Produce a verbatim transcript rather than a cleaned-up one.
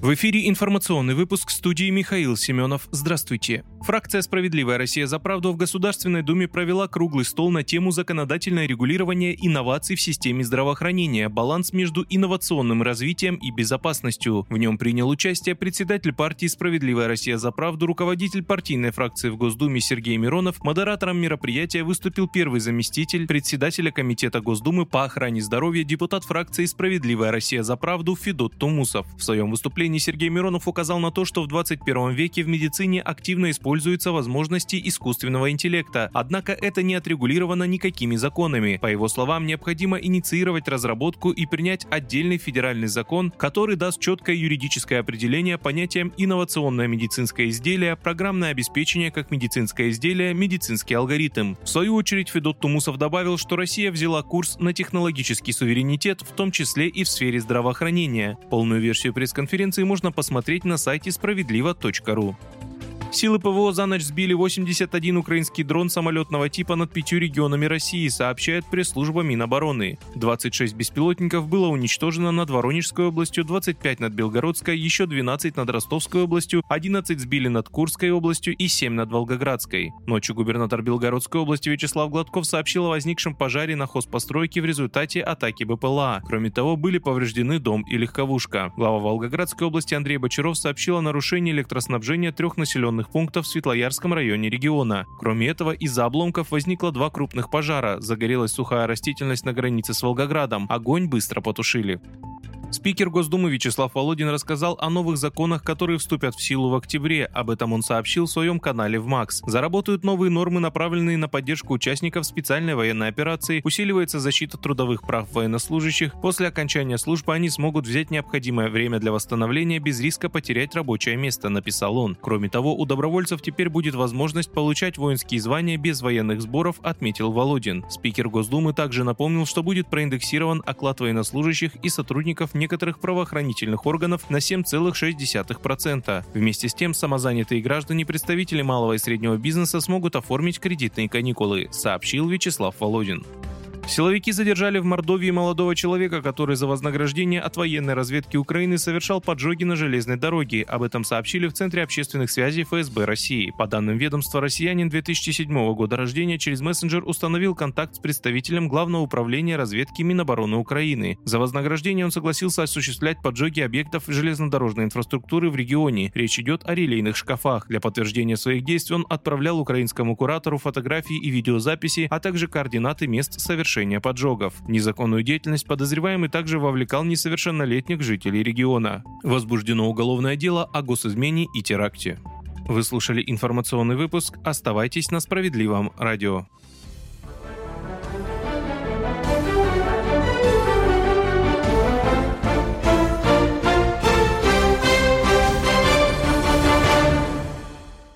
В эфире информационный выпуск, в студии Михаил Семенов. Здравствуйте. Фракция «Справедливая Россия за правду» в Государственной Думе провела круглый стол на тему законодательное регулирование инноваций в системе здравоохранения, баланс между инновационным развитием и безопасностью. В нем принял участие председатель партии «Справедливая Россия за правду», руководитель партийной фракции в Госдуме Сергей Миронов. Модератором мероприятия выступил первый заместитель председателя Комитета Госдумы по охране здоровья, депутат фракции «Справедливая Россия за правду» Федот Тумусов. В своем выступлении Сергей Миронов указал на то, что в двадцать первом веке в медицине активно используются возможности искусственного интеллекта, однако это не отрегулировано никакими законами. По его словам, необходимо инициировать разработку и принять отдельный федеральный закон, который даст четкое юридическое определение понятиям инновационное медицинское изделие, программное обеспечение как медицинское изделие, медицинский алгоритм. В свою очередь Федот Тумусов добавил, что Россия взяла курс на технологический суверенитет, в том числе и в сфере здравоохранения. Полную версию пресс-конференции можно посмотреть на сайте справедливо точка ру. Силы ПВО за ночь сбили восемьдесят один украинский дрон самолетного типа над пятью регионами России, сообщает пресс-служба Минобороны. двадцать шесть беспилотников было уничтожено над Воронежской областью, двадцать пять над Белгородской, еще двенадцать над Ростовской областью, одиннадцать сбили над Курской областью и семь над Волгоградской. Ночью губернатор Белгородской области Вячеслав Гладков сообщил о возникшем пожаре на хозпостройке в результате атаки БПЛА. Кроме того, были повреждены дом и легковушка. Глава Волгоградской области Андрей Бочаров сообщил о нарушении электроснабжения трех населенных пунктов в Светлоярском районе региона. Кроме этого, из-за обломков возникло два крупных пожара. Загорелась сухая растительность на границе с Волгоградом. Огонь быстро потушили. Спикер Госдумы Вячеслав Володин рассказал о новых законах, которые вступят в силу в октябре. Об этом он сообщил в своем канале в Макс. Заработают новые нормы, направленные на поддержку участников специальной военной операции, усиливается защита трудовых прав военнослужащих. После окончания службы они смогут взять необходимое время для восстановления без риска потерять рабочее место, написал он. Кроме того, у добровольцев теперь будет возможность получать воинские звания без военных сборов, отметил Володин. Спикер Госдумы также напомнил, что будет проиндексирован оклад военнослужащих и сотрудников некоторых правоохранительных органов на семь целых шесть десятых процента. Вместе с тем, самозанятые граждане, представители малого и среднего бизнеса смогут оформить кредитные каникулы, сообщил Вячеслав Володин. Силовики задержали в Мордовии молодого человека, который за вознаграждение от военной разведки Украины совершал поджоги на железной дороге. Об этом сообщили в Центре общественных связей эф эс бэ России. По данным ведомства, россиянин две тысячи седьмого года рождения через мессенджер установил контакт с представителем Главного управления разведки Минобороны Украины. За вознаграждение он согласился осуществлять поджоги объектов железнодорожной инфраструктуры в регионе. Речь идет о релейных шкафах. Для подтверждения своих действий он отправлял украинскому куратору фотографии и видеозаписи, а также координаты мест совершения поджогов. В незаконную деятельность подозреваемый также вовлекал несовершеннолетних жителей региона. Возбуждено уголовное дело о госизмене и теракте. Вы слушали информационный выпуск. Оставайтесь на Справедливом радио.